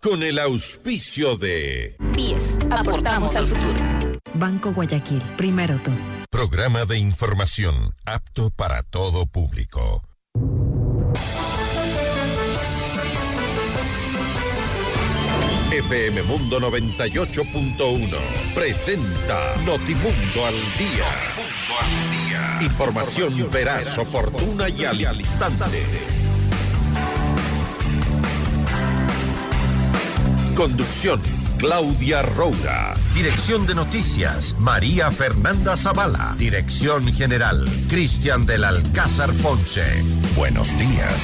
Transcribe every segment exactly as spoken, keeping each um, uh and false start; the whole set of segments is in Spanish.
con el auspicio de diez. Aportamos al futuro. Banco Guayaquil, primero tú. Programa de información apto para todo público. F M Mundo noventa y ocho punto uno presenta Notimundo al Día. Notimundo al Día. Información, Información veraz, oportuna y al instante. Conducción, Claudia Roura. Dirección de noticias, María Fernanda Zavala. Dirección general, Cristian del Alcázar Ponce. Buenos días.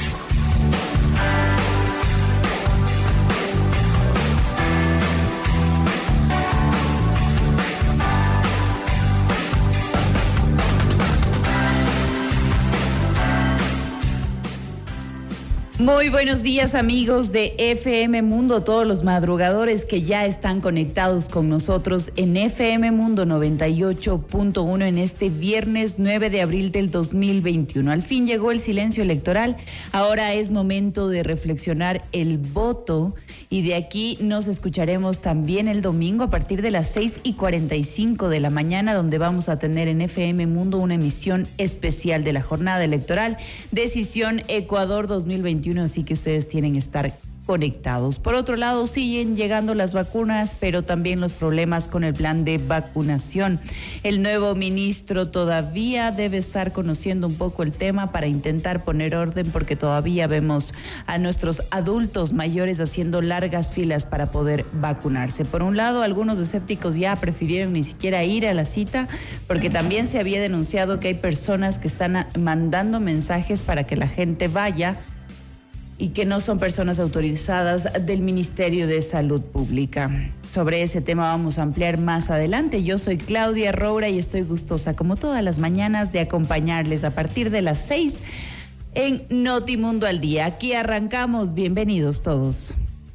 Muy buenos días, amigos de F M Mundo, todos los madrugadores que ya están conectados con nosotros en F M Mundo noventa y ocho punto uno en este viernes nueve de abril del dos mil veintiuno. Al fin llegó el silencio electoral, ahora es momento de reflexionar el voto y de aquí nos escucharemos también el domingo a partir de las seis y cuarenta y cinco de la mañana, donde vamos a tener en F M Mundo una emisión especial de la jornada electoral, Decisión Ecuador dos mil veintiuno. Así que ustedes tienen que estar conectados. Por otro lado, siguen llegando las vacunas, pero también los problemas con el plan de vacunación. El nuevo ministro todavía debe estar conociendo un poco el tema para intentar poner orden, porque todavía vemos a nuestros adultos mayores haciendo largas filas para poder vacunarse. Por un lado, algunos escépticos ya prefirieron ni siquiera ir a la cita, porque también se había denunciado que hay personas que están mandando mensajes para que la gente vaya y que no son personas autorizadas del Ministerio de Salud Pública. Sobre ese tema vamos a ampliar más adelante. Yo soy Claudia Roura y estoy gustosa, como todas las mañanas, de acompañarles a partir de las seis en Notimundo al Día. Aquí arrancamos. Bienvenidos todos.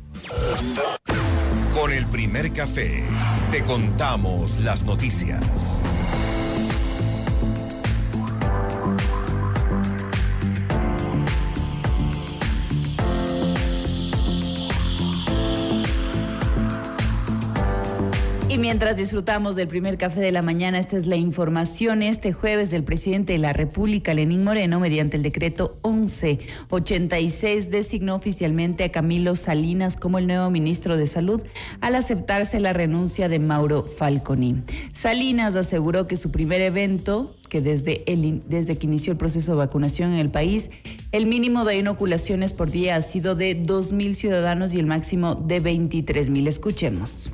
Con el primer café, te contamos las noticias. Y mientras disfrutamos del primer café de la mañana, esta es la información. Este jueves el presidente de la República, Lenín Moreno, mediante el decreto once ochenta y seis, designó oficialmente a Camilo Salinas como el nuevo ministro de Salud al aceptarse la renuncia de Mauro Falconi. Salinas aseguró que su primer evento, que desde, el, desde que inició el proceso de vacunación en el país, el mínimo de inoculaciones por día ha sido de dos mil ciudadanos y el máximo de veintitrés mil. Escuchemos.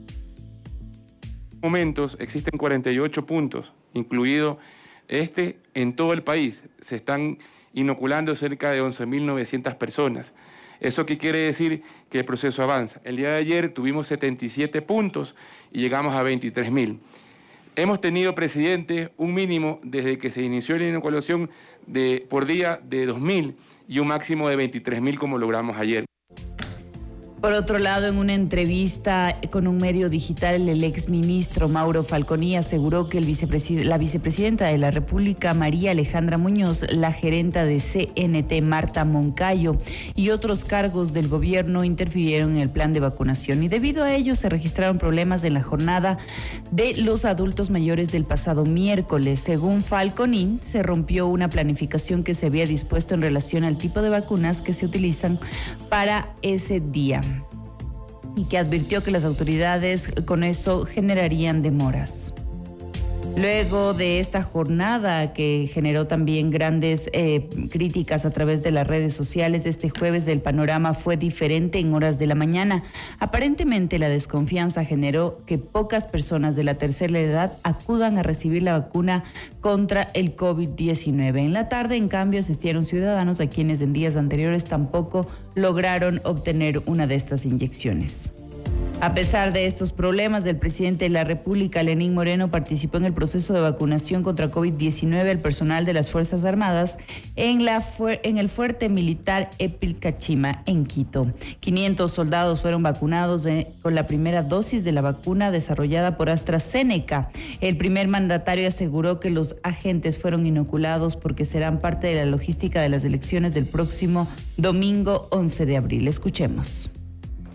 Momentos existen cuarenta y ocho puntos, incluido este en todo el país. Se están inoculando cerca de once mil novecientas personas. ¿Eso qué quiere decir? Que el proceso avanza. El día de ayer tuvimos setenta y siete puntos y llegamos a veintitrés mil. Hemos tenido, presidente, un mínimo desde que se inició la inoculación de, por día de dos mil y un máximo de veintitrés mil como logramos ayer. Por otro lado, en una entrevista con un medio digital, el exministro Mauro Falconi aseguró que el vicepresid- la vicepresidenta de la República, María Alejandra Muñoz, la gerenta de C N T, Marta Moncayo, y otros cargos del gobierno interfirieron en el plan de vacunación, y debido a ello se registraron problemas en la jornada de los adultos mayores del pasado miércoles. Según Falconi, se rompió una planificación que se había dispuesto en relación al tipo de vacunas que se utilizan para ese día, y que advirtió que las autoridades con eso generarían demoras. Luego de esta jornada, que generó también grandes eh, críticas a través de las redes sociales, este jueves el panorama fue diferente en horas de la mañana. Aparentemente la desconfianza generó que pocas personas de la tercera edad acudan a recibir la vacuna contra el COVID diecinueve. En la tarde, en cambio, asistieron ciudadanos a quienes en días anteriores tampoco lograron obtener una de estas inyecciones. A pesar de estos problemas, el presidente de la República, Lenín Moreno, participó en el proceso de vacunación contra COVID diecinueve al personal de las Fuerzas Armadas en, la fu- en el fuerte militar Epilcachima, en Quito. quinientos soldados fueron vacunados de, con la primera dosis de la vacuna desarrollada por AstraZeneca. El primer mandatario aseguró que los agentes fueron inoculados porque serán parte de la logística de las elecciones del próximo domingo once de abril. Escuchemos.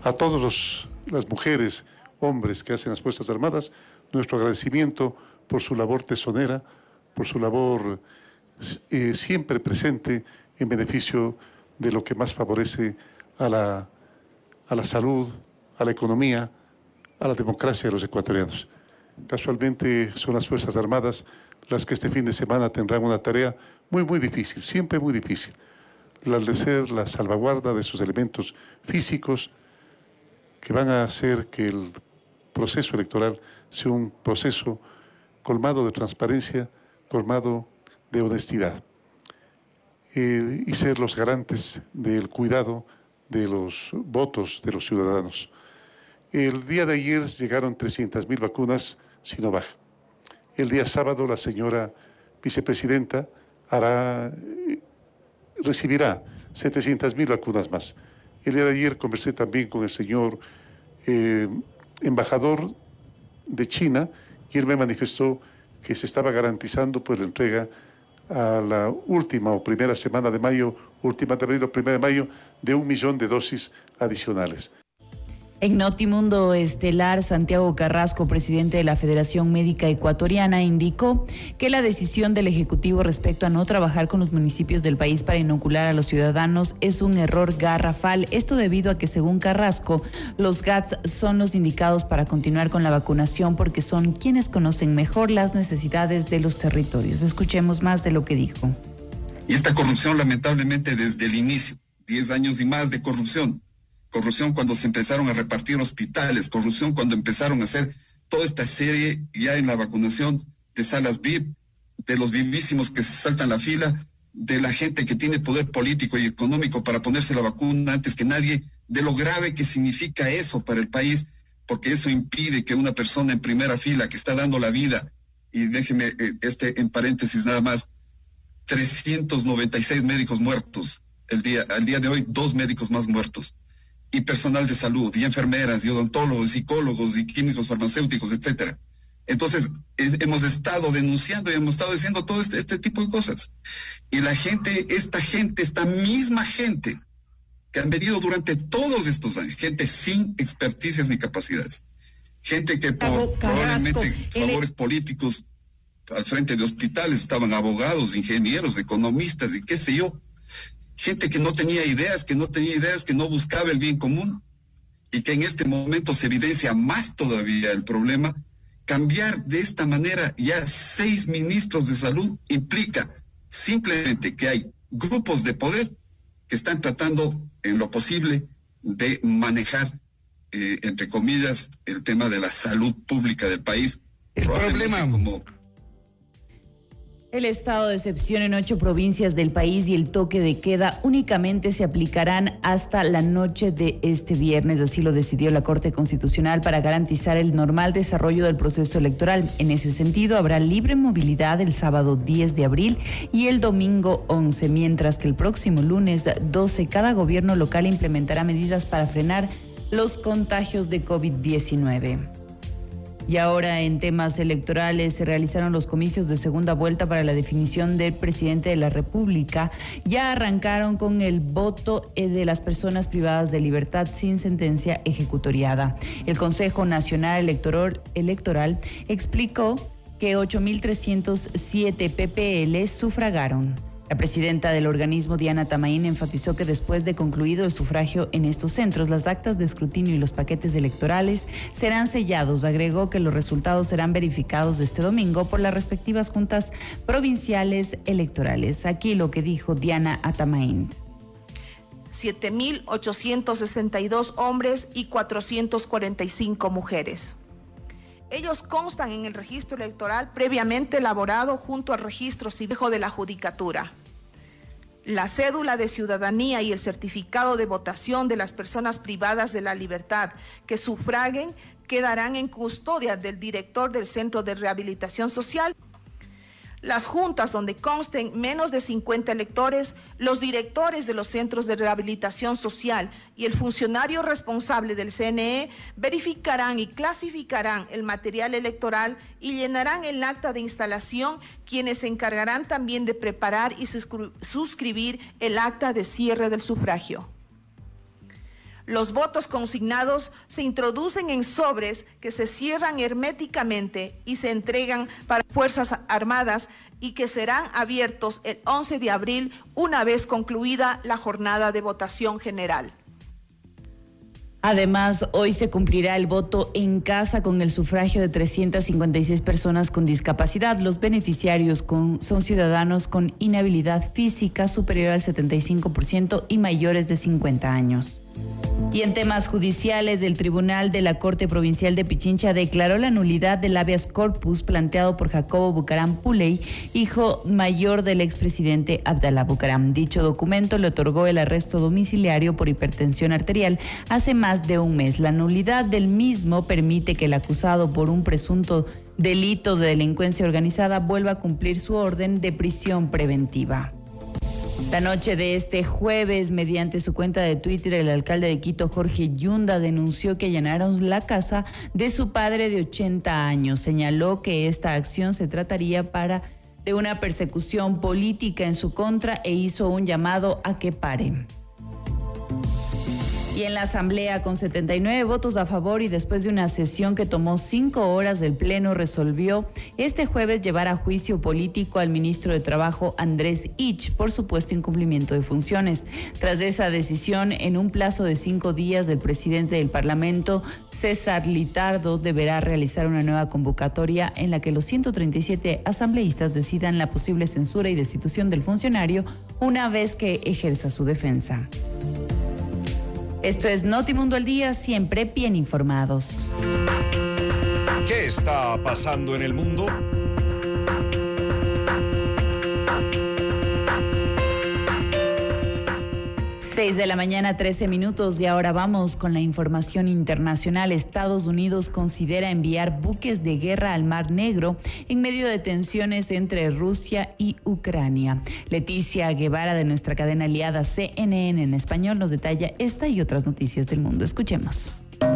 A todas las mujeres, hombres que hacen las Fuerzas Armadas, nuestro agradecimiento por su labor tesonera, por su labor eh, siempre presente en beneficio de lo que más favorece a la, a la salud, a la economía, a la democracia de los ecuatorianos. Casualmente son las Fuerzas Armadas las que este fin de semana tendrán una tarea muy, muy difícil, siempre muy difícil. La de ser la salvaguarda de sus elementos físicos que van a hacer que el proceso electoral sea un proceso colmado de transparencia, colmado de honestidad. Eh, y ser los garantes del cuidado de los votos de los ciudadanos. El día de ayer llegaron trescientas mil vacunas Sinovac. El día sábado la señora vicepresidenta hará, recibirá setecientas mil vacunas más. El día de ayer conversé también con el señor eh, embajador de China y él me manifestó que se estaba garantizando pues la entrega a la última o primera semana de mayo, última de abril o primera de mayo, de un millón de dosis adicionales. En Notimundo Estelar, Santiago Carrasco, presidente de la Federación Médica Ecuatoriana, indicó que la decisión del Ejecutivo respecto a no trabajar con los municipios del país para inocular a los ciudadanos es un error garrafal. Esto debido a que, según Carrasco, los G A T S son los indicados para continuar con la vacunación porque son quienes conocen mejor las necesidades de los territorios. Escuchemos más de lo que dijo. Y esta corrupción, lamentablemente, desde el inicio, diez años y más de corrupción, corrupción cuando se empezaron a repartir hospitales, corrupción cuando empezaron a hacer toda esta serie ya en la vacunación de salas V I P, de los vivísimos que se saltan la fila, de la gente que tiene poder político y económico para ponerse la vacuna antes que nadie, de lo grave que significa eso para el país, porque eso impide que una persona en primera fila que está dando la vida, y déjeme eh, este en paréntesis nada más, trescientos noventa y seis médicos muertos, el día, al día de hoy dos médicos más muertos, y personal de salud, y enfermeras, y odontólogos, psicólogos, y químicos farmacéuticos, etcétera. Entonces, es, hemos estado denunciando y hemos estado diciendo todo este, este tipo de cosas. Y la gente, esta gente, esta misma gente, que han venido durante todos estos años, gente sin experticias ni capacidades, gente que por probablemente favores políticos al frente de hospitales estaban abogados, ingenieros, economistas, y qué sé yo, gente que no tenía ideas, que no tenía ideas, que no buscaba el bien común y que en este momento se evidencia más todavía el problema. Cambiar de esta manera ya seis ministros de salud implica simplemente que hay grupos de poder que están tratando en lo posible de manejar, eh, entre comillas, el tema de la salud pública del país. El problema como El estado de excepción en ocho provincias del país y el toque de queda únicamente se aplicarán hasta la noche de este viernes. Así lo decidió la Corte Constitucional para garantizar el normal desarrollo del proceso electoral. En ese sentido, habrá libre movilidad el sábado diez de abril y el domingo once, mientras que el próximo lunes doce cada gobierno local implementará medidas para frenar los contagios de COVID diecinueve. Y ahora, en temas electorales, se realizaron los comicios de segunda vuelta para la definición del presidente de la República. Ya arrancaron con el voto de las personas privadas de libertad sin sentencia ejecutoriada. El Consejo Nacional Electoral, Electoral explicó que ocho mil trescientos siete P P L sufragaron. La presidenta del organismo, Diana Tamaín, enfatizó que después de concluido el sufragio en estos centros, las actas de escrutinio y los paquetes electorales serán sellados. Agregó que los resultados serán verificados este domingo por las respectivas juntas provinciales electorales. Aquí lo que dijo Diana Atamaín. siete mil ochocientos sesenta y dos hombres y cuatrocientos cuarenta y cinco mujeres. Ellos constan en el registro electoral previamente elaborado junto al registro civil de la Judicatura. La cédula de ciudadanía y el certificado de votación de las personas privadas de la libertad que sufraguen quedarán en custodia del director del Centro de Rehabilitación Social. Las juntas donde consten menos de cincuenta electores, los directores de los centros de rehabilitación social y el funcionario responsable del C N E verificarán y clasificarán el material electoral y llenarán el acta de instalación, quienes se encargarán también de preparar y suscribir el acta de cierre del sufragio. Los votos consignados se introducen en sobres que se cierran herméticamente y se entregan para Fuerzas Armadas y que serán abiertos el once de abril una vez concluida la jornada de votación general. Además, hoy se cumplirá el voto en casa con el sufragio de trescientas cincuenta y seis personas con discapacidad. Los beneficiarios con, son ciudadanos con inhabilidad física superior al setenta y cinco por ciento y mayores de cincuenta años. Y en temas judiciales, el Tribunal de la Corte Provincial de Pichincha declaró la nulidad del habeas corpus planteado por Jacobo Bucaram Puley, hijo mayor del expresidente Abdalá Bucaram. Dicho documento le otorgó el arresto domiciliario por hipertensión arterial hace más de un mes. La nulidad del mismo permite que el acusado por un presunto delito de delincuencia organizada vuelva a cumplir su orden de prisión preventiva. La noche de este jueves, mediante su cuenta de Twitter, el alcalde de Quito, Jorge Yunda, denunció que allanaron la casa de su padre de ochenta años. Señaló que esta acción se trataría para de una persecución política en su contra e hizo un llamado a que pare. Y en la asamblea, con setenta y nueve votos a favor y después de una sesión que tomó cinco horas, el Pleno resolvió este jueves llevar a juicio político al ministro de Trabajo, Andrés Ich, por supuesto incumplimiento de funciones. Tras esa decisión, en un plazo de cinco días, el presidente del Parlamento, César Litardo, deberá realizar una nueva convocatoria en la que los ciento treinta y siete asambleístas decidan la posible censura y destitución del funcionario una vez que ejerza su defensa. Esto es Notimundo al Día, siempre bien informados. ¿Qué está pasando en el mundo? seis de la mañana, trece minutos, y ahora vamos con la información internacional. Estados Unidos considera enviar buques de guerra al Mar Negro en medio de tensiones entre Rusia y Ucrania. Leticia Guevara, de nuestra cadena aliada C N N en español, nos detalla esta y otras noticias del mundo. Escuchemos.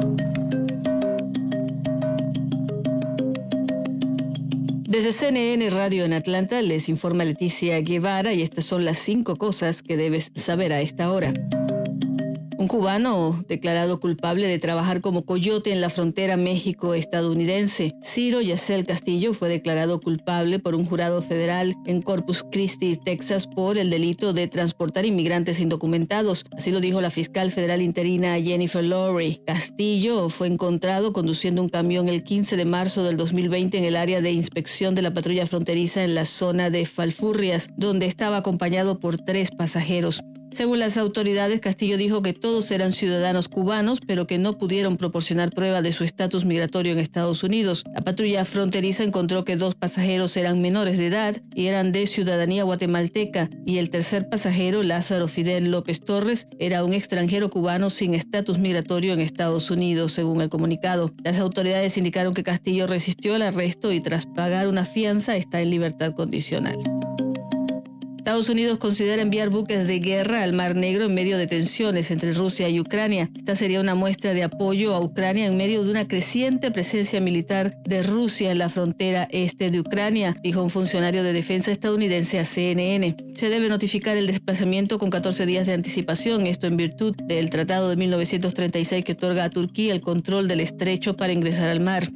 Desde C N N Radio en Atlanta les informa Leticia Guevara y estas son las cinco cosas que debes saber a esta hora. Un cubano declarado culpable de trabajar como coyote en la frontera México-estadounidense. Ciro Yacel Castillo fue declarado culpable por un jurado federal en Corpus Christi, Texas, por el delito de transportar inmigrantes indocumentados. Así lo dijo la fiscal federal interina Jennifer Lowry. Castillo fue encontrado conduciendo un camión el quince de marzo del dos mil veinte en el área de inspección de la patrulla fronteriza en la zona de Falfurrias, donde estaba acompañado por tres pasajeros. Según las autoridades, Castillo dijo que todos eran ciudadanos cubanos, pero que no pudieron proporcionar prueba de su estatus migratorio en Estados Unidos. La patrulla fronteriza encontró que dos pasajeros eran menores de edad y eran de ciudadanía guatemalteca, y el tercer pasajero, Lázaro Fidel López Torres, era un extranjero cubano sin estatus migratorio en Estados Unidos, según el comunicado. Las autoridades indicaron que Castillo resistió el arresto y tras pagar una fianza está en libertad condicional. Estados Unidos considera enviar buques de guerra al Mar Negro en medio de tensiones entre Rusia y Ucrania. Esta sería una muestra de apoyo a Ucrania en medio de una creciente presencia militar de Rusia en la frontera este de Ucrania, dijo un funcionario de defensa estadounidense a C N N. Se debe notificar el desplazamiento con catorce días de anticipación, esto en virtud del Tratado de mil novecientos treinta y seis que otorga a Turquía el control del estrecho para ingresar al mar.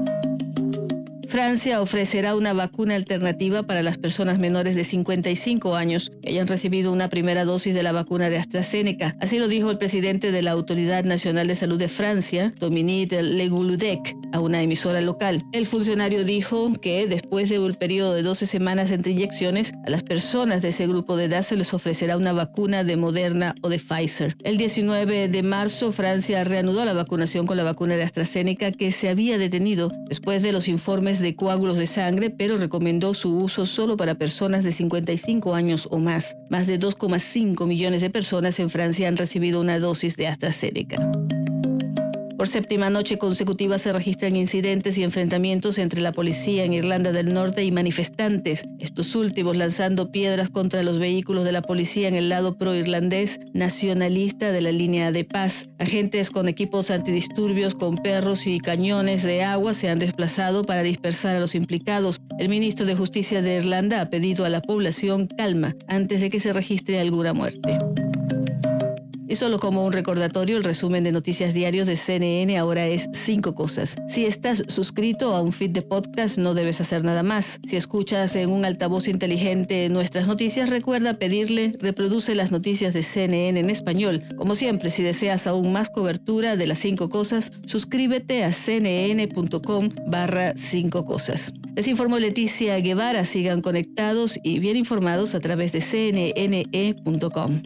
Francia ofrecerá una vacuna alternativa para las personas menores de cincuenta y cinco años que hayan recibido una primera dosis de la vacuna de AstraZeneca. Así lo dijo el presidente de la Autoridad Nacional de Salud de Francia, Dominique Leguludec, a una emisora local. El funcionario dijo que después de un periodo de doce semanas entre inyecciones, a las personas de ese grupo de edad se les ofrecerá una vacuna de Moderna o de Pfizer. El diecinueve de marzo, Francia reanudó la vacunación con la vacuna de AstraZeneca que se había detenido después de los informes de coágulos de sangre, pero recomendó su uso solo para personas de cincuenta y cinco años o más. Más de dos coma cinco millones de personas en Francia han recibido una dosis de AstraZeneca. Por séptima noche consecutiva se registran incidentes y enfrentamientos entre la policía en Irlanda del Norte y manifestantes, estos últimos lanzando piedras contra los vehículos de la policía en el lado pro-irlandés nacionalista de la línea de paz. Agentes con equipos antidisturbios con perros y cañones de agua se han desplazado para dispersar a los implicados. El ministro de Justicia de Irlanda ha pedido a la población calma antes de que se registre alguna muerte. Y solo como un recordatorio, el resumen de noticias diarios de C N N ahora es cinco cosas. Si estás suscrito a un feed de podcast, no debes hacer nada más. Si escuchas en un altavoz inteligente nuestras noticias, recuerda pedirle reproduce las noticias de C N N en español. Como siempre, si deseas aún más cobertura de las cinco cosas, suscríbete a cnn.com barra cinco cosas. Les informó Leticia Guevara. Sigan conectados y bien informados a través de c n n e punto com.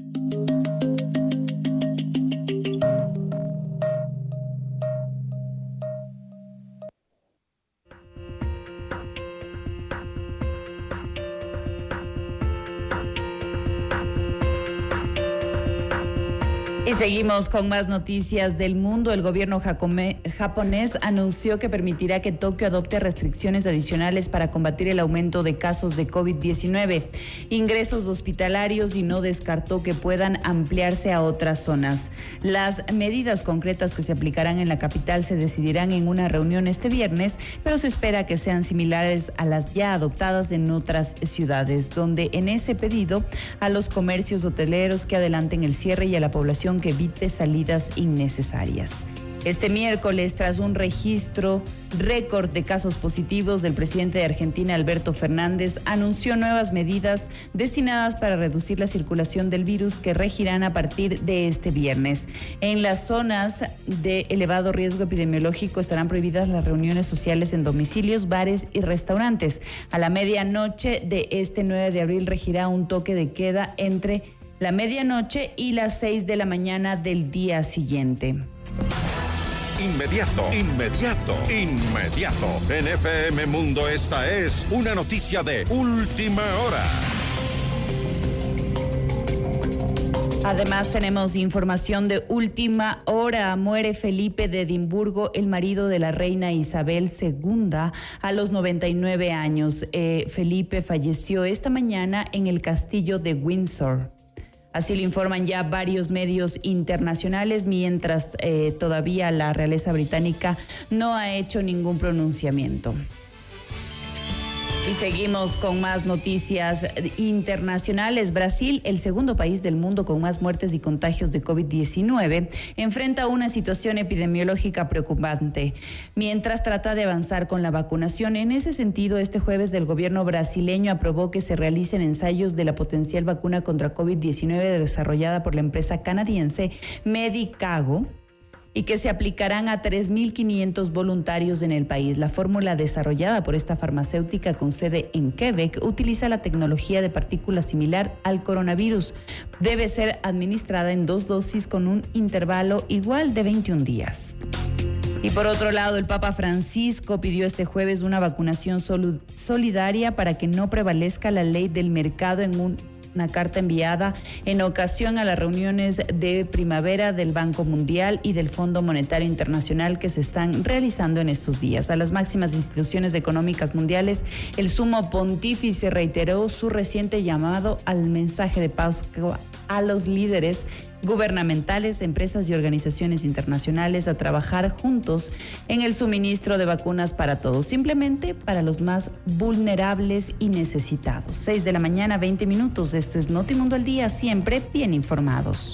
Y seguimos con más noticias del mundo. El gobierno jacome, japonés anunció que permitirá que Tokio adopte restricciones adicionales para combatir el aumento de casos de COVID diecinueve, ingresos hospitalarios y no descartó que puedan ampliarse a otras zonas. Las medidas concretas que se aplicarán en la capital se decidirán en una reunión este viernes, pero se espera que sean similares a las ya adoptadas en otras ciudades, donde en ese pedido a los comercios hoteleros que adelanten el cierre y a la población que evite salidas innecesarias. Este miércoles, tras un registro récord de casos positivos, el presidente de Argentina, Alberto Fernández, anunció nuevas medidas destinadas para reducir la circulación del virus que regirán a partir de este viernes. En las zonas de elevado riesgo epidemiológico estarán prohibidas las reuniones sociales en domicilios, bares y restaurantes. A la medianoche de este nueve de abril regirá un toque de queda entre la medianoche y las seis de la mañana del día siguiente. Inmediato, inmediato, inmediato. En F M Mundo esta es una noticia de última hora. Además tenemos información de última hora. Muere Felipe de Edimburgo, el marido de la reina Isabel segunda, a los noventa y nueve años. Eh, Felipe falleció esta mañana en el castillo de Windsor. Así lo informan ya varios medios internacionales, mientras eh, todavía la realeza británica no ha hecho ningún pronunciamiento. Y seguimos con más noticias internacionales. Brasil, el segundo país del mundo con más muertes y contagios de COVID diecinueve, enfrenta una situación epidemiológica preocupante, mientras trata de avanzar con la vacunación. En ese sentido, este jueves el gobierno brasileño aprobó que se realicen ensayos de la potencial vacuna contra COVID diecinueve desarrollada por la empresa canadiense Medicago, y que se aplicarán a tres mil quinientos voluntarios en el país. La fórmula desarrollada por esta farmacéutica con sede en Quebec utiliza la tecnología de partículas similar al coronavirus. Debe ser administrada en dos dosis con un intervalo igual de veintiún días. Y por otro lado, el Papa Francisco pidió este jueves una vacunación solidaria para que no prevalezca la ley del mercado en un una carta enviada en ocasión a las reuniones de primavera del Banco Mundial y del Fondo Monetario Internacional que se están realizando en estos días. A las máximas instituciones económicas mundiales, el sumo pontífice reiteró su reciente llamado al mensaje de paz a los líderes gubernamentales, empresas y organizaciones internacionales a trabajar juntos en el suministro de vacunas para todos, simplemente para los más vulnerables y necesitados. seis de la mañana, veinte minutos. Esto es Notimundo al Día, siempre bien informados.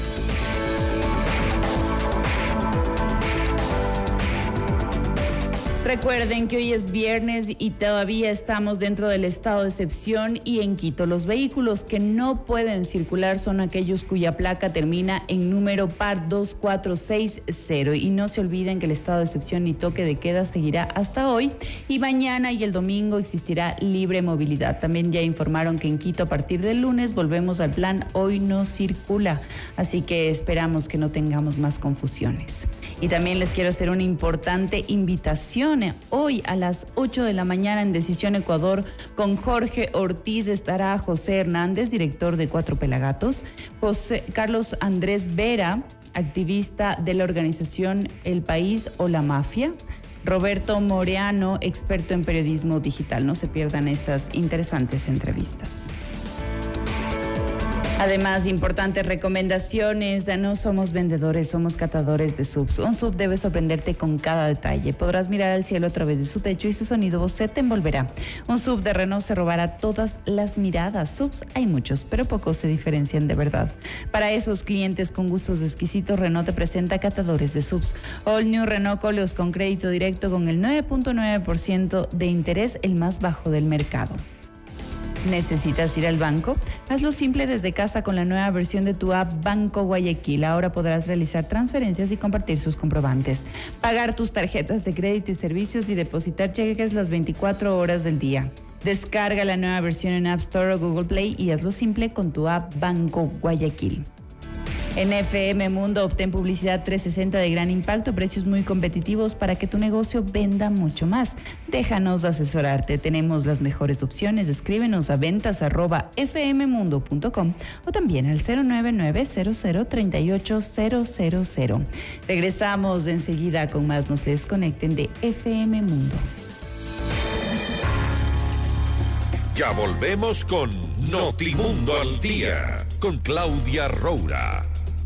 Recuerden que hoy es viernes y todavía estamos dentro del estado de excepción y en Quito. Los vehículos que no pueden circular son aquellos cuya placa termina en número par dos cuatro seis cero. Y no se olviden que el estado de excepción y toque de queda seguirá hasta hoy y mañana y el domingo existirá libre movilidad. También ya informaron que en Quito a partir del lunes volvemos al plan Hoy no circula. Así que esperamos que no tengamos más confusiones. Y también les quiero hacer una importante invitación. Hoy a las ocho de la mañana en Decisión Ecuador con Jorge Ortiz estará José Hernández, director de Cuatro Pelagatos, José Carlos Andrés Vera, activista de la organización El País o la Mafia, Roberto Moreano, experto en periodismo digital. No se pierdan estas interesantes entrevistas. Además, importantes recomendaciones. No somos vendedores, somos catadores de subs. Un sub debe sorprenderte con cada detalle. Podrás mirar al cielo a través de su techo y su sonido Bose te envolverá. Un sub de Renault se robará todas las miradas. Subs hay muchos, pero pocos se diferencian de verdad. Para esos clientes con gustos exquisitos, Renault te presenta catadores de subs. All New Renault Koleos con crédito directo con el nueve punto nueve por ciento de interés, el más bajo del mercado. ¿Necesitas ir al banco? Hazlo simple desde casa con la nueva versión de tu app Banco Guayaquil. Ahora podrás realizar transferencias y compartir sus comprobantes, pagar tus tarjetas de crédito y servicios y depositar cheques las veinticuatro horas del día. Descarga la nueva versión en App Store o Google Play y hazlo simple con tu app Banco Guayaquil. En F M Mundo obtén publicidad trescientos sesenta de gran impacto, precios muy competitivos para que tu negocio venda mucho más. Déjanos asesorarte, tenemos las mejores opciones. Escríbenos a ventas arroba fmmundo punto com o también al cero nueve nueve cero cero tres ocho cero cero cero. Regresamos enseguida con más. No se desconecten de F M Mundo. Ya volvemos con Notimundo al Día, con Claudia Roura.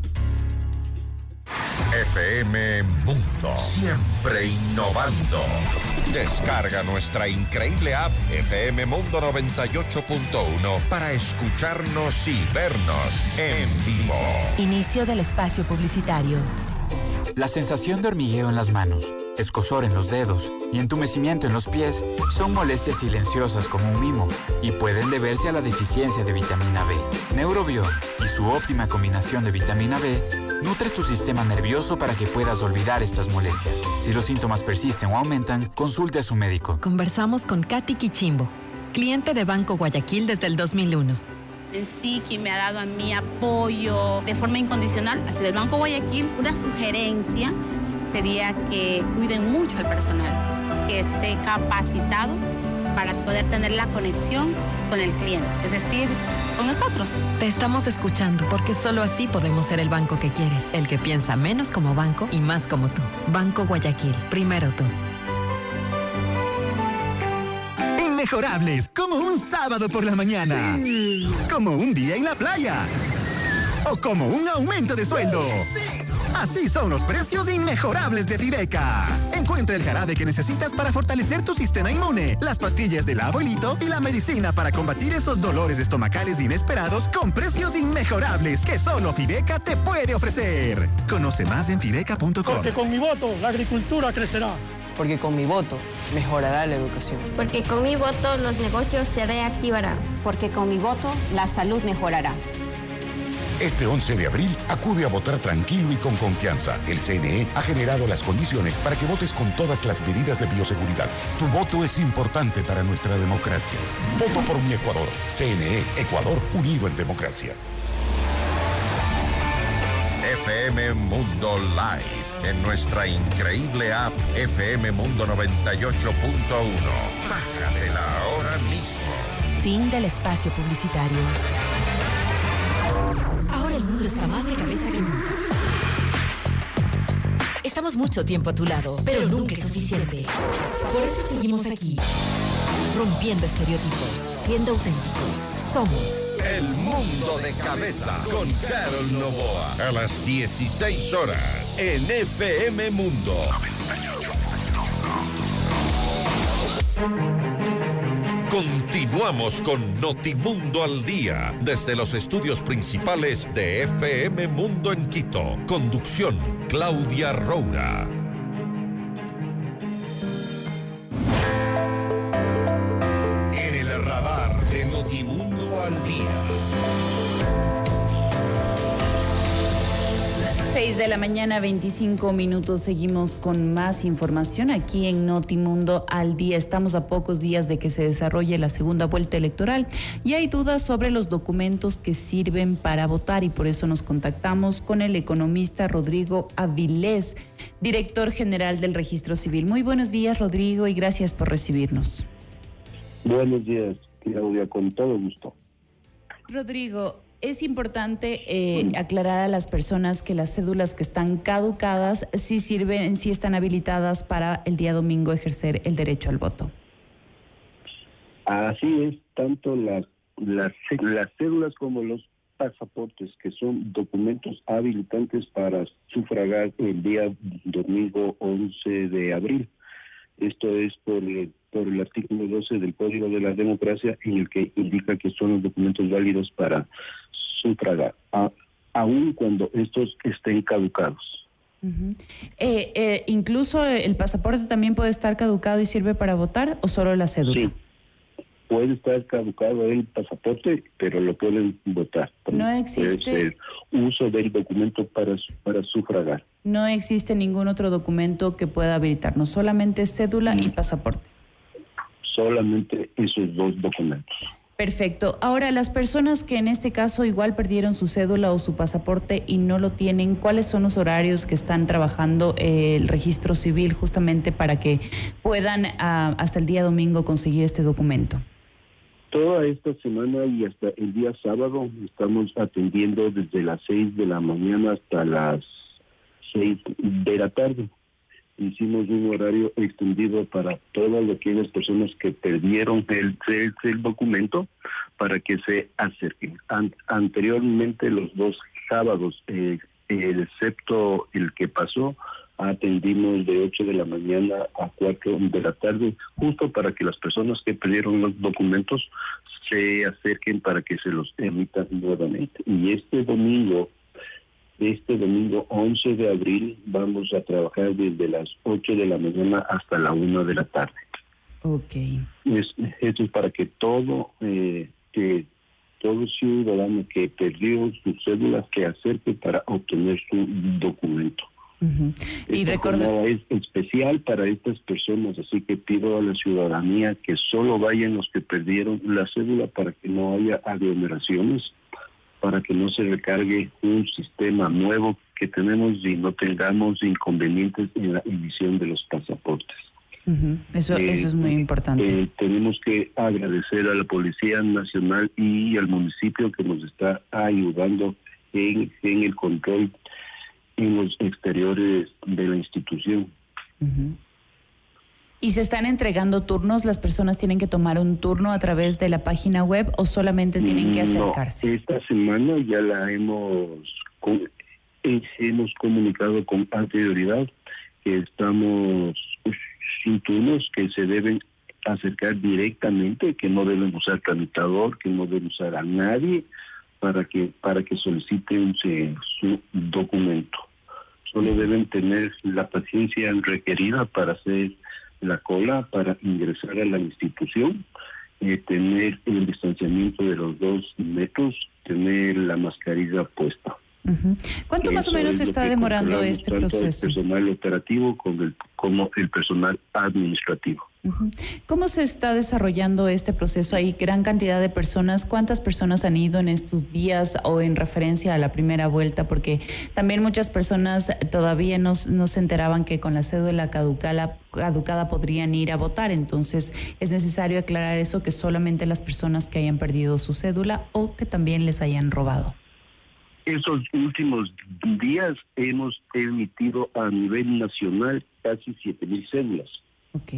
F M Mundo, siempre innovando. Descarga nuestra increíble app F M Mundo noventa y ocho punto uno para escucharnos y vernos en vivo. Inicio del espacio publicitario. La sensación de hormigueo en las manos, escozor en los dedos y entumecimiento en los pies son molestias silenciosas como un mimo y pueden deberse a la deficiencia de vitamina B. Neurobión y su óptima combinación de vitamina B nutre tu sistema nervioso para que puedas olvidar estas molestias. Si los síntomas persisten o aumentan, consulte a su médico. Conversamos con Katy Quichimbo, cliente de Banco Guayaquil desde el dos mil uno. En sí, quien me ha dado a mí apoyo de forma incondicional, así del Banco Guayaquil, una sugerencia sería que cuiden mucho al personal, que esté capacitado para poder tener la conexión con el cliente, es decir, con nosotros. Te estamos escuchando porque solo así podemos ser el banco que quieres, el que piensa menos como banco y más como tú. Banco Guayaquil, primero tú. Inmejorables, como un sábado por la mañana, como un día en la playa o como un aumento de sueldo. Así son los precios inmejorables de Fibeca. Encuentra el jarabe que necesitas para fortalecer tu sistema inmune, las pastillas del abuelito y la medicina para combatir esos dolores estomacales inesperados con precios inmejorables que solo Fibeca te puede ofrecer. Conoce más en fibeca punto com. Porque con mi voto la agricultura crecerá. Porque con mi voto mejorará la educación. Porque con mi voto los negocios se reactivarán. Porque con mi voto la salud mejorará. Este once de abril, acude a votar tranquilo y con confianza. El C N E ha generado las condiciones para que votes con todas las medidas de bioseguridad. Tu voto es importante para nuestra democracia. Voto por mi Ecuador. C N E, Ecuador unido en democracia. F M Mundo Live, en nuestra increíble app F M Mundo noventa y ocho punto uno. Bájatela ahora mismo. Fin del espacio publicitario. Ahora el mundo está más de cabeza que nunca. Estamos mucho tiempo a tu lado, pero nunca es suficiente. Por eso seguimos aquí, rompiendo estereotipos, siendo auténticos. Somos El Mundo de Cabeza con Carol Novoa. A las dieciséis horas en F M Mundo noventa y ocho punto uno. Continuamos con Notimundo al Día desde los estudios principales de F M Mundo en Quito. Conducción, Claudia Roura. En el radar de Notimundo al Día. seis de la mañana, veinticinco minutos. Seguimos con más información aquí en Notimundo al Día. Estamos a pocos días de que se desarrolle la segunda vuelta electoral y hay dudas sobre los documentos que sirven para votar, y por eso nos contactamos con el economista Rodrigo Avilés, director general del Registro Civil. Muy buenos días, Rodrigo, y gracias por recibirnos. Buenos días, Claudia, con todo gusto. Rodrigo, es importante eh, aclarar a las personas que las cédulas que están caducadas sí sirven, sí están habilitadas para el día domingo ejercer el derecho al voto. Así es, tanto las, las, las cédulas como los pasaportes, que son documentos habilitantes para sufragar el día domingo once de abril. Esto es por el, por el artículo doce del Código de la Democracia, en el que indica que son los documentos válidos para sufragar, a, aun cuando estos estén caducados. Uh-huh. eh, eh, ¿Incluso el pasaporte también puede estar caducado y sirve para votar, o solo la cédula? Sí. Puede estar caducado el pasaporte, pero lo pueden votar. No existe. Puede ser uso del documento para, para sufragar. No existe ningún otro documento que pueda habilitarnos, solamente cédula mm. y pasaporte. Solamente esos dos documentos. Perfecto. Ahora, las personas que en este caso igual perdieron su cédula o su pasaporte y no lo tienen, ¿cuáles son los horarios que están trabajando eh, el registro civil justamente para que puedan uh, hasta el día domingo conseguir este documento? Toda esta semana y hasta el día sábado estamos atendiendo desde las seis de la mañana hasta las seis de la tarde. Hicimos un horario extendido para todas aquellas personas que perdieron el, el, el documento para que se acerquen. An- anteriormente, los dos sábados, eh, excepto el que pasó, atendimos de ocho de la mañana a cuatro de la tarde, justo para que las personas que perdieron los documentos se acerquen para que se los emitan nuevamente. Y este domingo, este domingo once de abril, vamos a trabajar desde las ocho de la mañana hasta la una de la tarde. Ok. Es, esto es para que todo, eh, que todo ciudadano que perdió su cédula se acerque para obtener su documento. Uh-huh. Y Esta recuerda... jornada es especial para estas personas, así que pido a la ciudadanía que solo vayan los que perdieron la cédula para que no haya aglomeraciones, para que no se recargue un sistema nuevo que tenemos y no tengamos inconvenientes en la emisión de los pasaportes. Uh-huh. Eso, eh, eso es muy importante. Eh, tenemos que agradecer a la Policía Nacional y al municipio que nos está ayudando en, en el control en los exteriores de la institución. Uh-huh. ¿Y se están entregando turnos? ¿Las personas tienen que tomar un turno a través de la página web o solamente tienen que acercarse? No, esta semana ya la hemos, con, hemos comunicado con anterioridad que estamos sin turnos, que se deben acercar directamente, que no deben usar tramitador, que no deben usar a nadie para que para que soliciten su, su documento. Solo deben tener la paciencia requerida para hacer la cola, para ingresar a la institución, eh, tener el distanciamiento de los dos metros, tener la mascarilla puesta. Uh-huh. ¿Cuánto más o menos se está demorando este proceso? El personal operativo con el, como el personal administrativo. Uh-huh. ¿Cómo se está desarrollando este proceso? Hay gran cantidad de personas. ¿Cuántas personas han ido en estos días o en referencia a la primera vuelta? Porque también muchas personas todavía no, no se enteraban que con la cédula caducada, caducada podrían ir a votar. Entonces es necesario aclarar eso, que solamente las personas que hayan perdido su cédula o que también les hayan robado. Estos últimos días hemos emitido a nivel nacional casi siete mil cédulas. Ok.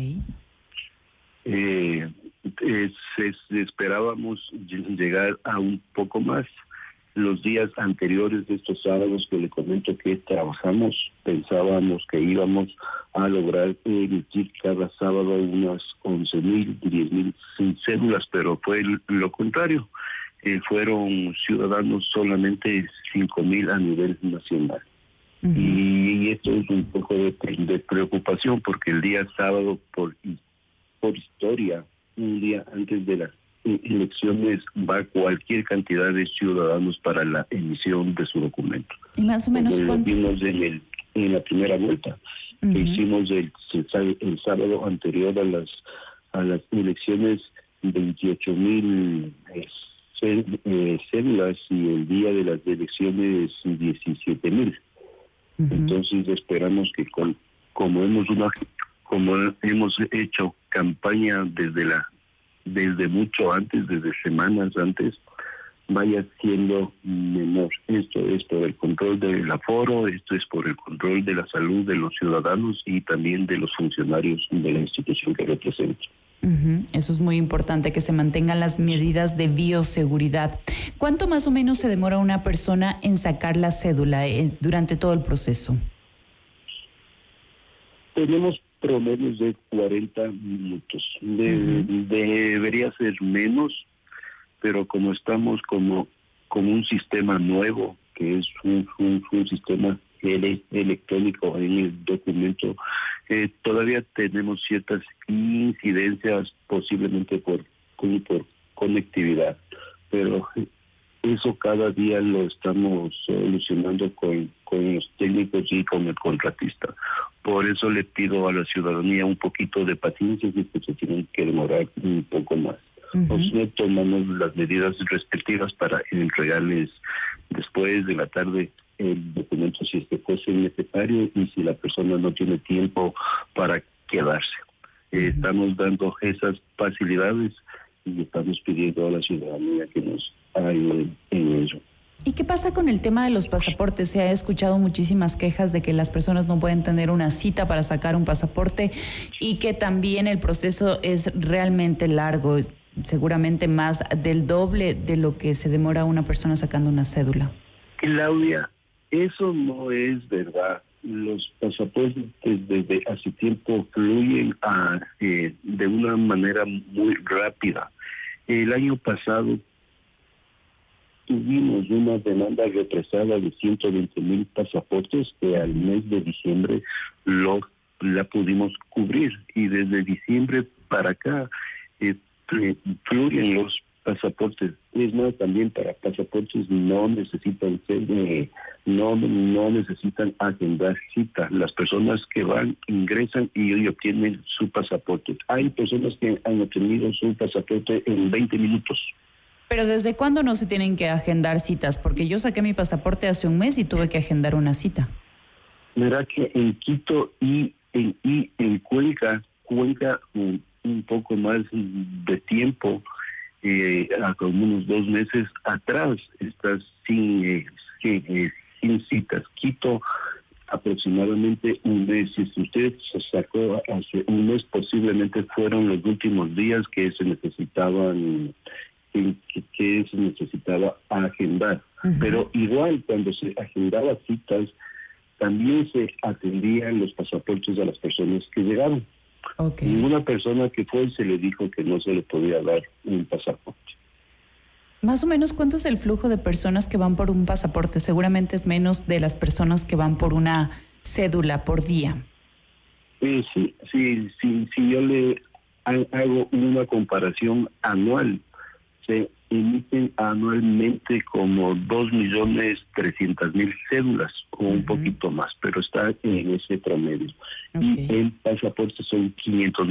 Eh, eh, se, esperábamos llegar a un poco más. Los días anteriores de estos sábados que le comento que trabajamos, pensábamos que íbamos a lograr emitir cada sábado unas once mil, diez mil cédulas, pero fue lo contrario. Eh, fueron ciudadanos solamente cinco mil a nivel nacional. Uh-huh. Y, y esto es un poco de, de preocupación porque el día sábado, por por historia, un día antes de las elecciones, va cualquier cantidad de ciudadanos para la emisión de su documento. ¿Y más o menos Como cuánto? Lo vimos en, el, en la primera vuelta. Uh-huh. Que hicimos el, el sábado anterior a las a las elecciones, veintiocho mil eh, cédulas, y el día de las elecciones diecisiete mil. Uh-huh. Entonces esperamos que con como hemos una como hemos hecho campaña desde la desde mucho antes, desde semanas antes, vaya siendo menor. Esto es por el control del aforo, esto es por el control de la salud de los ciudadanos y también de los funcionarios de la institución que represento. Uh-huh. Eso es muy importante, que se mantengan las medidas de bioseguridad. ¿Cuánto más o menos se demora una persona en sacar la cédula eh, durante todo el proceso? Tenemos promedios de cuarenta minutos. De, uh-huh. Debería ser menos, pero como estamos como, como un sistema nuevo, que es un, un, un sistema ele, electrónico en el documento, eh, todavía tenemos ciertas incidencias, posiblemente por, por conectividad, pero eso cada día lo estamos solucionando con, con los técnicos y con el contratista. Por eso le pido a la ciudadanía un poquito de paciencia, y que se tienen que demorar un poco más. Uh-huh. Nosotros tomamos las medidas respectivas para entregarles después de la tarde el documento si es que fuese necesario y si la persona no tiene tiempo para quedarse. Uh-huh. Eh, estamos dando esas facilidades y estamos pidiendo a la ciudadanía que nos ayude en ello. ¿Y qué pasa con el tema de los pasaportes? Se ha escuchado muchísimas quejas de que las personas no pueden tener una cita para sacar un pasaporte y que también el proceso es realmente largo, seguramente más del doble de lo que se demora una persona sacando una cédula. Claudia, eso no es verdad. Los pasaportes desde hace tiempo fluyen a, eh, de una manera muy rápida. El año pasado tuvimos una demanda represada de ciento veinte mil pasaportes que al mes de diciembre lo, la pudimos cubrir, y desde diciembre para acá eh, fluyen los pasaportes. Es más, también para pasaportes no necesitan ser, eh, no, no necesitan agendar cita. Las personas que van ingresan y hoy obtienen su pasaporte. Hay personas que han obtenido su pasaporte en veinte minutos. Pero ¿desde cuándo no se tienen que agendar citas? Porque yo saqué mi pasaporte hace un mes y tuve que agendar una cita. Verá que en Quito y en, y en Cuenca, Cuenca un, un poco más de tiempo, eh, a como unos dos meses atrás, está sin, eh, sin, eh, sin citas. Quito aproximadamente un mes. Si usted se sacó hace un mes, posiblemente fueron los últimos días que se necesitaban Que, que se necesitaba agendar. Uh-huh. Pero igual cuando se agendaba citas, también se atendían los pasaportes a las personas que llegaron. Okay. Ninguna persona que fue se le dijo que no se le podía dar un pasaporte. Más o menos, ¿cuánto es el flujo de personas que van por un pasaporte? Seguramente es menos de las personas que van por una cédula por día. Eh, sí, sí, sí, sí, yo le hago una comparación anual. Se emiten anualmente como dos millones trescientas mil cédulas o un uh-huh. poquito más, pero está en ese promedio. Okay. Y en pasaportes son quinientos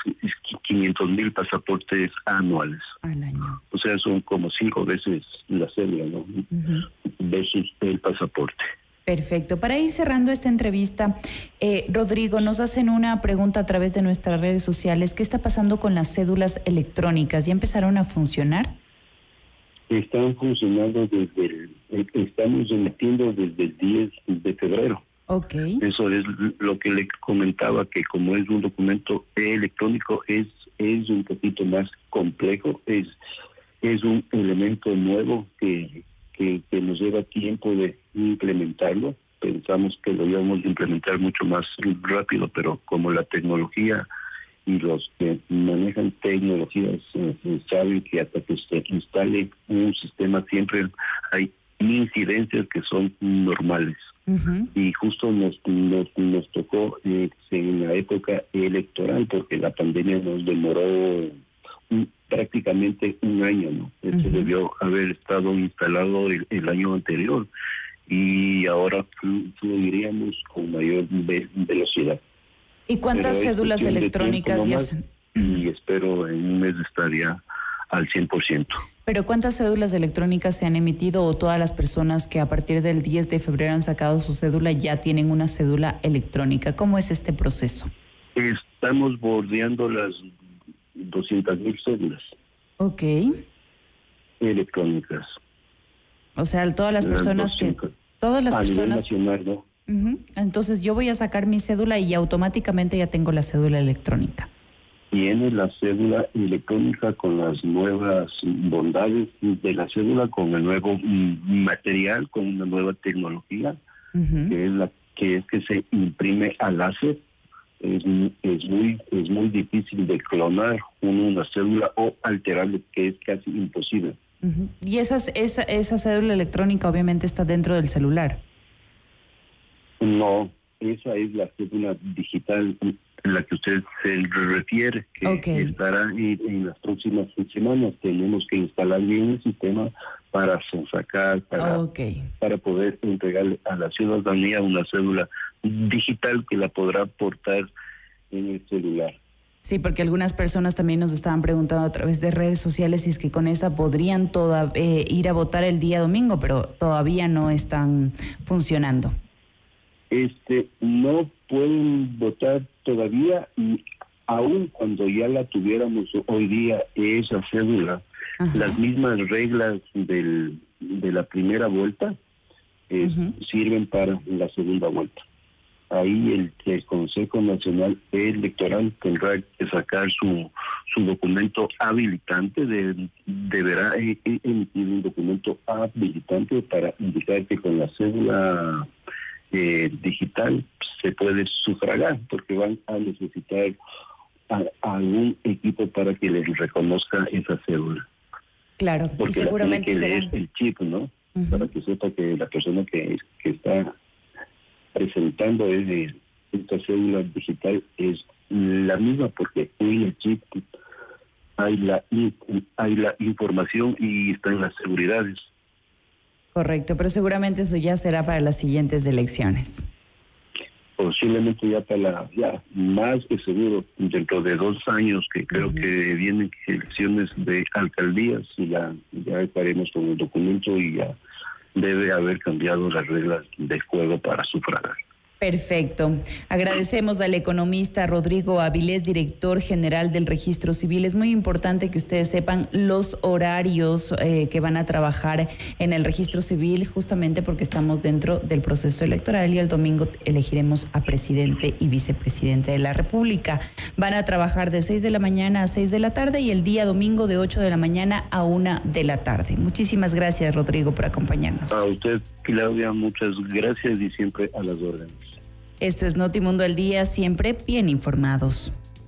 mil pasaportes anuales. Al año. O sea, son como cinco veces la cédula, ¿no? Uh-huh. Versus el pasaporte. Perfecto. Para ir cerrando esta entrevista, eh, Rodrigo, nos hacen una pregunta a través de nuestras redes sociales. ¿Qué está pasando con las cédulas electrónicas? ¿Ya empezaron a funcionar? Están funcionando desde el, estamos emitiendo desde el diez de febrero. Okay. Eso es lo que le comentaba, que como es un documento electrónico, es, es un poquito más complejo, es, es un elemento nuevo que... Que, que nos lleva tiempo de implementarlo. Pensamos que lo íbamos a implementar mucho más rápido, pero como la tecnología y los que manejan tecnologías eh, saben que hasta que se instale un sistema siempre hay incidencias que son normales. Uh-huh. Y justo nos, nos, nos tocó eh, en la época electoral, porque la pandemia nos demoró un, prácticamente un año, ¿no? Esto uh-huh. debió haber estado instalado el, el año anterior y ahora fluiríamos con mayor ve- velocidad. ¿Y cuántas Pero cédulas electrónicas ya se... Y espero en un mes estaría al cien por ciento. ¿Pero cuántas cédulas electrónicas se han emitido, o todas las personas que a partir del diez de febrero han sacado su cédula ya tienen una cédula electrónica? ¿Cómo es este proceso? Estamos bordeando las doscientas mil cédulas. Ok. Electrónicas. O sea, todas las personas que... Todas las a personas... nivel nacional, ¿no? Uh-huh. Entonces yo voy a sacar mi cédula y automáticamente ya tengo la cédula electrónica. tiene la cédula electrónica con las nuevas bondades de la cédula, con el nuevo material, con una nueva tecnología, uh-huh. que es la que es que se imprime a láser. Es, es muy es muy difícil de clonar una cédula o alterarle, que es casi imposible. Uh-huh. Y esas, esa, esa cédula electrónica obviamente está dentro del celular. No, esa es la cédula digital a la que usted se refiere, que okay. estará en, en las próximas semanas. Tenemos que instalar bien el sistema para sacar, para, okay. para poder entregarle a la ciudadanía una cédula digital que la podrá portar en el celular. Sí, porque algunas personas también nos estaban preguntando a través de redes sociales si es que con esa podrían toda, eh, ir a votar el día domingo, pero todavía no están funcionando. Este, no pueden votar todavía, y aun cuando ya la tuviéramos hoy día esa cédula, ajá. las mismas reglas del, de la primera vuelta eh, uh-huh. sirven para la segunda vuelta. Ahí el, el Consejo Nacional Electoral tendrá que sacar su su documento habilitante, de, deberá emitir un documento habilitante para indicar que con la cédula Eh, digital se puede sufragar, porque van a necesitar a, a algún equipo para que les reconozca esa cédula. Claro, porque seguramente la tiene que leer el chip, ¿no? Uh-huh. Para que sepa que la persona que, que está presentando es, esta cédula digital es la misma, porque en el chip hay la hay la información y están las seguridades. Correcto, pero seguramente eso ya será para las siguientes elecciones. Posiblemente ya para la, ya más que seguro, dentro de dos años que creo uh-huh. que vienen elecciones de alcaldías, y ya, ya estaremos con el documento y ya debe haber cambiado las reglas del juego para sufragar. Perfecto. Agradecemos al economista Rodrigo Avilés, director general del Registro Civil. Es muy importante que ustedes sepan los horarios eh, que van a trabajar en el Registro Civil, justamente porque estamos dentro del proceso electoral y el domingo elegiremos a presidente y vicepresidente de la República. Van a trabajar de seis de la mañana a seis de la tarde y el día domingo de ocho de la mañana a una de la tarde. Muchísimas gracias, Rodrigo, por acompañarnos. A usted, Claudia, muchas gracias y siempre a las órdenes. Esto es Notimundo al Día, siempre bien informados.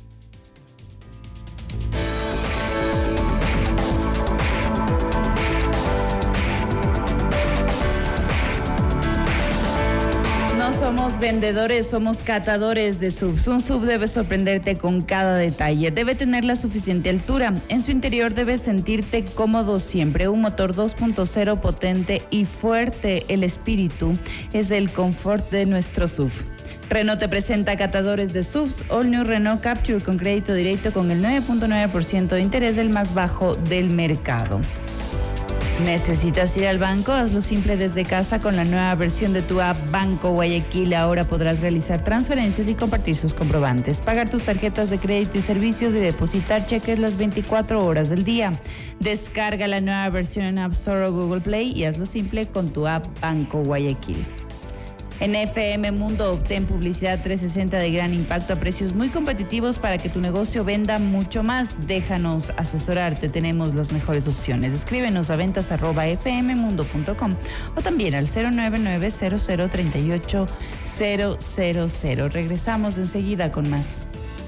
No somos vendedores, somos catadores de subs. Un sub debe sorprenderte con cada detalle. Debe tener la suficiente altura. En su interior debes sentirte cómodo siempre. Un motor dos punto cero potente y fuerte. El espíritu es el confort de nuestro sub. Renault te presenta catadores de subs. All New Renault Capture con crédito directo con el nueve punto nueve por ciento de interés, el más bajo del mercado. ¿Necesitas ir al banco? Hazlo simple desde casa con la nueva versión de tu app Banco Guayaquil. Ahora podrás realizar transferencias y compartir sus comprobantes, pagar tus tarjetas de crédito y servicios y depositar cheques las veinticuatro horas del día. Descarga la nueva versión en App Store o Google Play y hazlo simple con tu app Banco Guayaquil. En F M Mundo obtén publicidad trescientos sesenta de gran impacto a precios muy competitivos para que tu negocio venda mucho más. Déjanos asesorarte, tenemos las mejores opciones. Escríbenos a ventas arroba fmmundo punto com o también al cero nueve nueve cero cero tres ocho cero cero cero. Regresamos enseguida con más.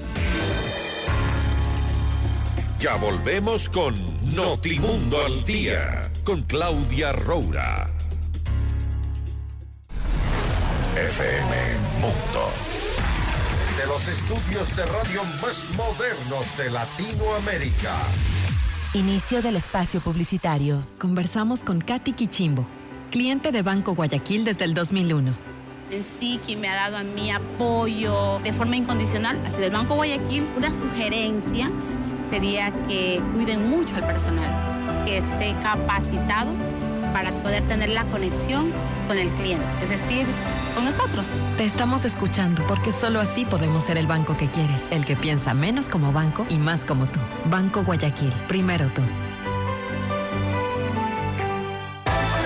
Ya volvemos con Notimundo al Día, con Claudia Roura. F M Mundo. De los estudios de radio más modernos de Latinoamérica. Inicio del espacio publicitario. Conversamos con Katy Quichimbo, cliente de Banco Guayaquil desde el dos mil uno. En sí, que me ha dado a mí apoyo de forma incondicional hacia el Banco Guayaquil. Una sugerencia sería que cuiden mucho al personal, que esté capacitado para poder tener la conexión con el cliente, es decir, con nosotros. Te estamos escuchando porque solo así podemos ser el banco que quieres, el que piensa menos como banco y más como tú. Banco Guayaquil, primero tú. La elección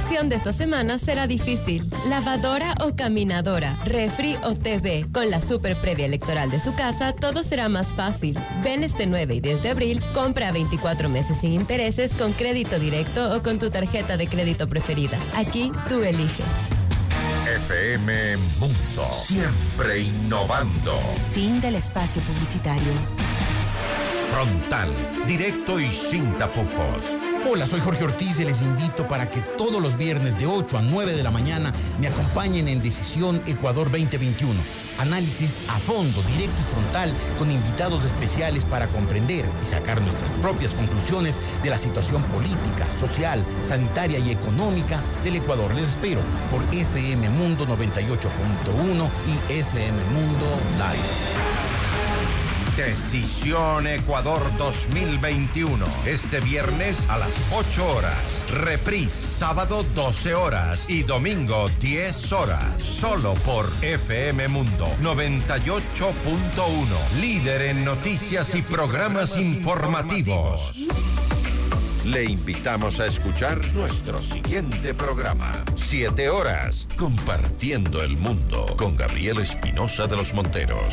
elección de esta semana será difícil. Lavadora o caminadora, refri o T V. Con la super previa electoral de su casa, todo será más fácil. Ven este nueve y diez de abril, compra a veinticuatro meses sin intereses con crédito directo o con tu tarjeta de crédito preferida. Aquí tú eliges. F M Mundo, siempre innovando. Fin del espacio publicitario. Frontal, directo y sin tapujos. Hola, soy Jorge Ortiz y les invito para que todos los viernes de ocho a nueve de la mañana me acompañen en Decisión Ecuador veinte veintiuno. Análisis a fondo, directo y frontal, con invitados especiales para comprender y sacar nuestras propias conclusiones de la situación política, social, sanitaria y económica del Ecuador. Les espero por F M Mundo noventa y ocho punto uno y F M Mundo Live. Decisión Ecuador dos mil veintiuno. Este viernes a las ocho horas. Reprise sábado doce horas y domingo diez horas. Solo por F M Mundo noventa y ocho punto uno. Líder en noticias y programas informativos. Le invitamos a escuchar nuestro siguiente programa. Siete horas. Compartiendo el mundo con Gabriel Espinosa de los Monteros.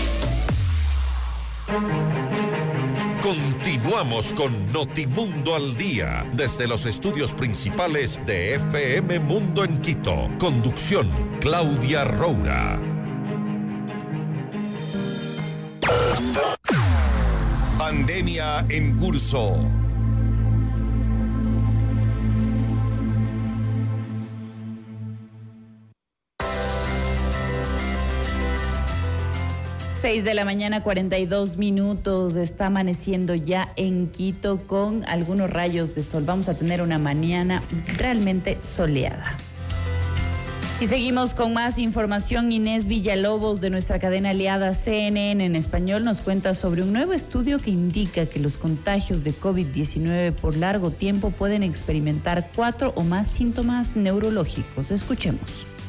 Continuamos con Notimundo al Día desde los estudios principales de F M Mundo en Quito. Conducción, Claudia Roura. Pandemia en curso. seis de la mañana, cuarenta y dos minutos. Está amaneciendo ya en Quito con algunos rayos de sol. Vamos a tener una mañana realmente soleada. Y seguimos con más información. Inés Villalobos, de nuestra cadena aliada C N N en español, nos cuenta sobre un nuevo estudio que indica que los contagios de COVID diecinueve por largo tiempo pueden experimentar cuatro o más síntomas neurológicos. Escuchemos.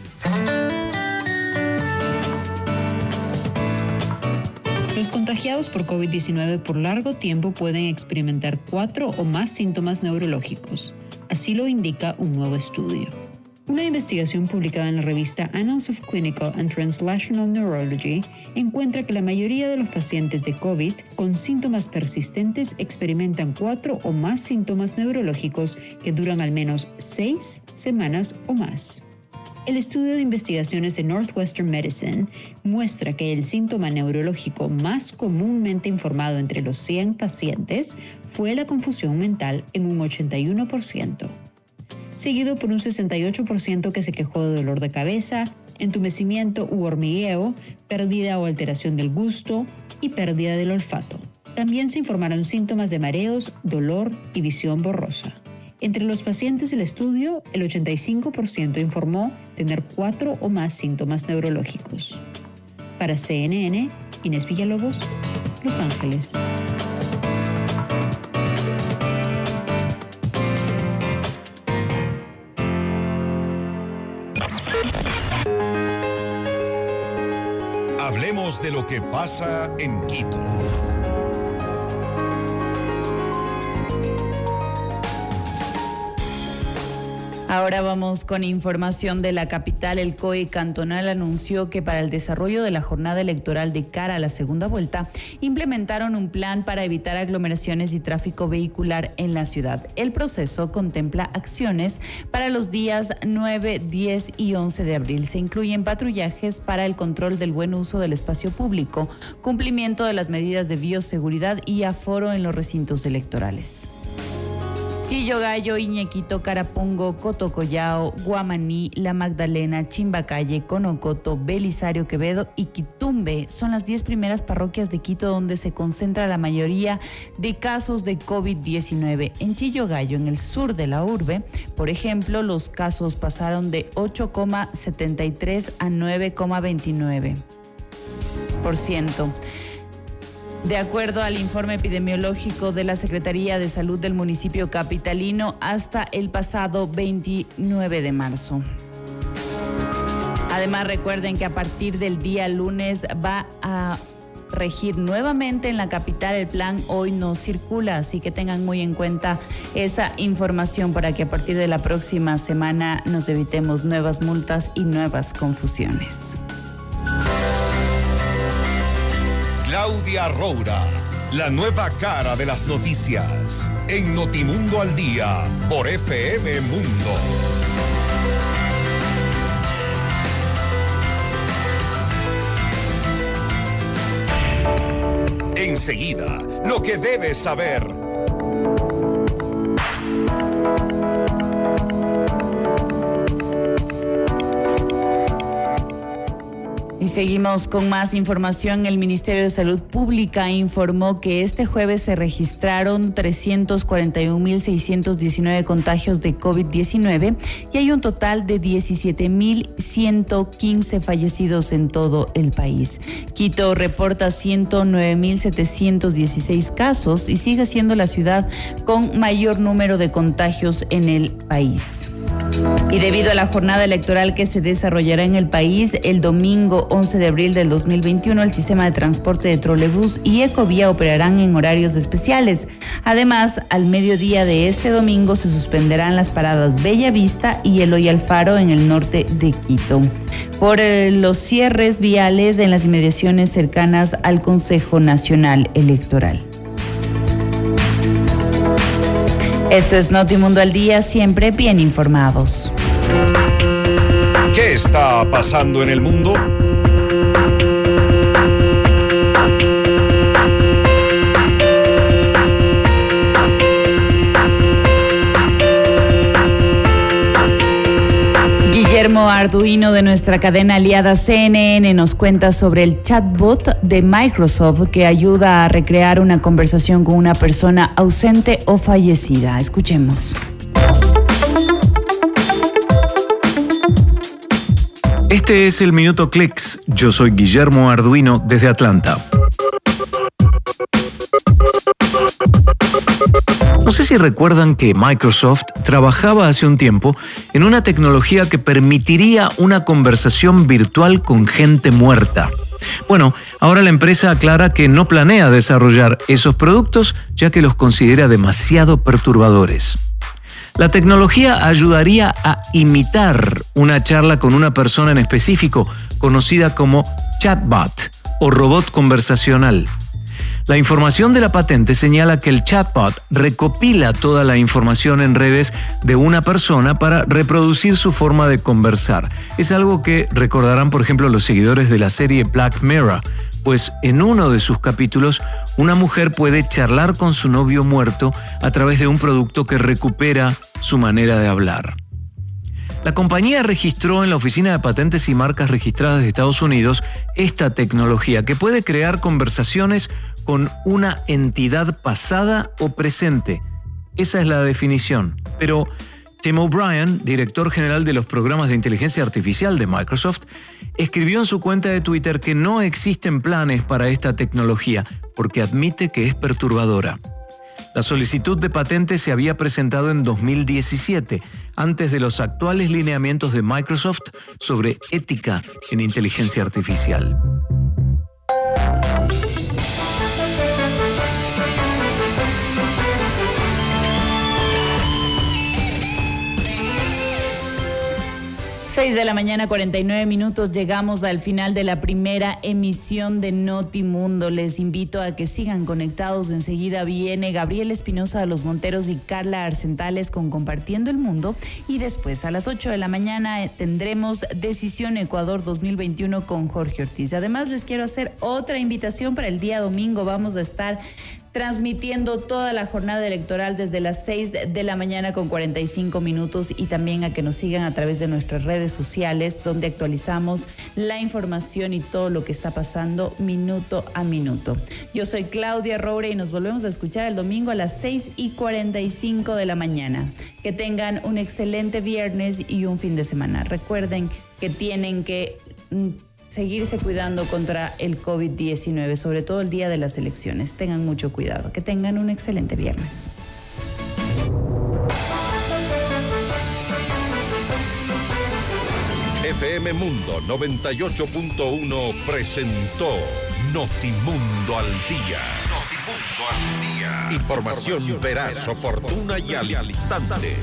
Los contagiados por COVID diecinueve por largo tiempo pueden experimentar cuatro o más síntomas neurológicos. Así lo indica un nuevo estudio. Una investigación publicada en la revista Annals of Clinical and Translational Neurology encuentra que la mayoría de los pacientes de COVID con síntomas persistentes experimentan cuatro o más síntomas neurológicos que duran al menos seis semanas o más. El estudio de investigaciones de Northwestern Medicine muestra que el síntoma neurológico más comúnmente informado entre los cien pacientes fue la confusión mental en un ochenta y uno por ciento, seguido por un sesenta y ocho por ciento que se quejó de dolor de cabeza, entumecimiento u hormigueo, pérdida o alteración del gusto y pérdida del olfato. También se informaron síntomas de mareos, dolor y visión borrosa. Entre los pacientes del estudio, el ochenta y cinco por ciento informó tener cuatro o más síntomas neurológicos. Para C N N, Inés Villalobos, Los Ángeles. Hablemos de lo que pasa en Quito. Ahora vamos con información de la capital. El C O E cantonal anunció que para el desarrollo de la jornada electoral de cara a la segunda vuelta, implementaron un plan para evitar aglomeraciones y tráfico vehicular en la ciudad. El proceso contempla acciones para los días nueve, diez y once de abril. Se incluyen patrullajes para el control del buen uso del espacio público, cumplimiento de las medidas de bioseguridad y aforo en los recintos electorales. Chillogallo, Iñequito, Carapungo, Cotocollao, Guamaní, La Magdalena, Chimbacalle, Conocoto, Belisario Quevedo y Quitumbe son las diez primeras parroquias de Quito donde se concentra la mayoría de casos de COVID diecinueve. En Chillogallo, en el sur de la urbe, por ejemplo, los casos pasaron de ocho coma setenta y tres a nueve coma veintinueve por ciento. De acuerdo al informe epidemiológico de la Secretaría de Salud del municipio capitalino, hasta el pasado veintinueve de marzo. Además, recuerden que a partir del día lunes va a regir nuevamente en la capital, el plan hoy no circula, así que tengan muy en cuenta esa información para que a partir de la próxima semana nos evitemos nuevas multas y nuevas confusiones. Claudia Roura, la nueva cara de las noticias, en Notimundo al Día, por F M Mundo. Enseguida, lo que debes saber. Y seguimos con más información. El Ministerio de Salud Pública informó que este jueves se registraron trescientos cuarenta y un mil seiscientos diecinueve contagios de COVID diecinueve y hay un total de diecisiete mil ciento quince fallecidos en todo el país. Quito reporta ciento nueve mil setecientos dieciséis casos y sigue siendo la ciudad con mayor número de contagios en el país. Y debido a la jornada electoral que se desarrollará en el país el domingo once de abril del dos mil veintiuno, el sistema de transporte de trolebús y Ecovía operarán en horarios especiales. Además, al mediodía de este domingo se suspenderán las paradas Bella Vista y Eloy Alfaro en el norte de Quito por eh, los cierres viales en las inmediaciones cercanas al Consejo Nacional Electoral. Esto es Notimundo al Día, siempre bien informados. ¿Qué está pasando en el mundo? Guillermo Arduino de nuestra cadena aliada C N N nos cuenta sobre el chatbot de Microsoft que ayuda a recrear una conversación con una persona ausente o fallecida. Escuchemos. Este es el Minuto Clicks. Yo soy Guillermo Arduino desde Atlanta. No sé si recuerdan que Microsoft trabajaba hace un tiempo en una tecnología que permitiría una conversación virtual con gente muerta. Bueno, ahora la empresa aclara que no planea desarrollar esos productos ya que los considera demasiado perturbadores. La tecnología ayudaría a imitar una charla con una persona en específico, conocida como chatbot o robot conversacional. La información de la patente señala que el chatbot recopila toda la información en redes de una persona para reproducir su forma de conversar. Es algo que recordarán, por ejemplo, los seguidores de la serie Black Mirror, pues en uno de sus capítulos, una mujer puede charlar con su novio muerto a través de un producto que recupera su manera de hablar. La compañía registró en la Oficina de Patentes y Marcas Registradas de Estados Unidos esta tecnología que puede crear conversaciones con una entidad pasada o presente. Esa es la definición. Pero Tim O'Brien, director general de los programas de inteligencia artificial de Microsoft, escribió en su cuenta de Twitter que no existen planes para esta tecnología porque admite que es perturbadora. La solicitud de patente se había presentado en dos mil diecisiete, antes de los actuales lineamientos de Microsoft sobre ética en inteligencia artificial. seis de la mañana, cuarenta y nueve minutos. Llegamos al final de la primera emisión de Notimundo. Les invito a que sigan conectados. Enseguida viene Gabriel Espinosa de los Monteros y Carla Arcentales con Compartiendo el Mundo. Y después, a las ocho de la mañana, tendremos Decisión Ecuador dos mil veintiuno con Jorge Ortiz. Además, les quiero hacer otra invitación para el día domingo. Vamos a estar transmitiendo toda la jornada electoral desde las seis de la mañana con cuarenta y cinco minutos y también a que nos sigan a través de nuestras redes sociales donde actualizamos la información y todo lo que está pasando minuto a minuto. Yo soy Claudia Roura y nos volvemos a escuchar el domingo a las seis y cuarenta y cinco de la mañana. Que tengan un excelente viernes y un fin de semana. Recuerden que tienen que seguirse cuidando contra el COVID diecinueve, sobre todo el día de las elecciones. Tengan mucho cuidado. Que tengan un excelente viernes. F M Mundo noventa y ocho punto uno presentó Notimundo al Día. Notimundo al Día. Información, Información veraz, veraz, oportuna y al instante.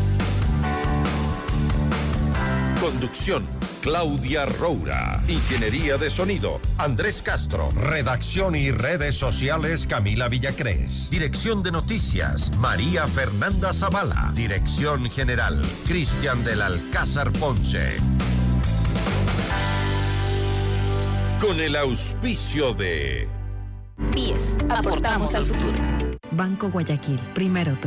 Conducción, Claudia Roura. Ingeniería de sonido, Andrés Castro. Redacción y redes sociales, Camila Villacrés. Dirección de noticias, María Fernanda Zavala. Dirección general, Cristian del Alcázar Ponce. Con el auspicio de P I E S, aportamos al futuro. Banco Guayaquil, primero tú.